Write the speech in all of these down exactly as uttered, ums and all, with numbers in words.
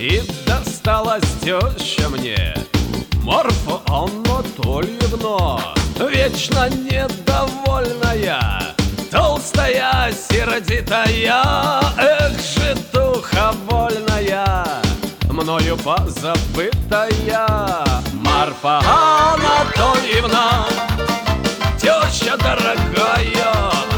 И досталась теща мне, Марфа Анатольевна, вечно недовольная, толстая, сердитая, эх, житуха вольная, мною позабытая. Марфа Анатольевна, теща дорогая,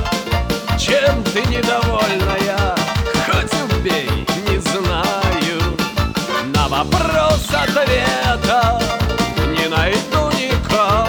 чем ты недовольная? Хоть убей, не знаю. На вопрос ответа не найду никак.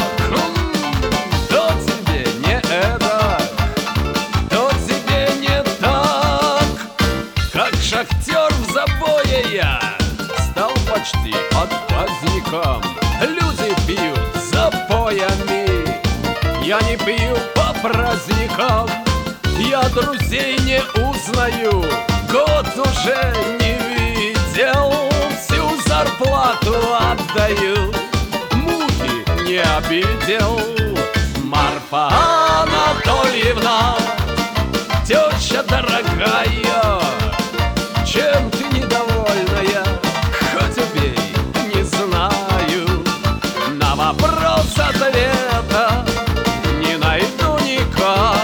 То тебе не это, то тебе не так. Как шахтер в забое я стал почти отказником. Люди пьют запоями, я не пью по праздникам. Я друзей не узнаю, год уже не видел, всю зарплату отдаю, мухи не обидел. Марфа Анатольевна, теща дорогая, чем ты недовольная? Хоть убей, не знаю. На вопрос ответа не найду никак.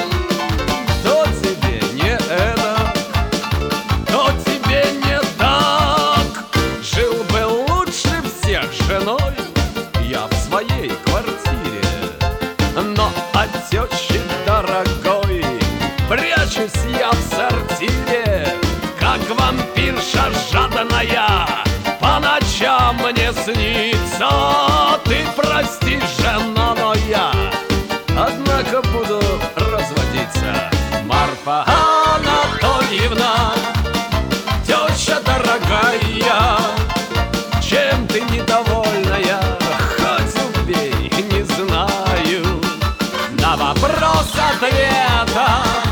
То тебе не это, то тебе не так. Жил бы лучше всех женой я в своей квартире, но от тещи дорогой прячусь я в сортире. Как вампирша жаданая, по ночам мне снится. Ты прости, жена, но я, однако, буду разводиться. Марфа Анатольевна, теща дорогая, чем ты недовольная? Хоть убей, не знаю. На вопрос ответа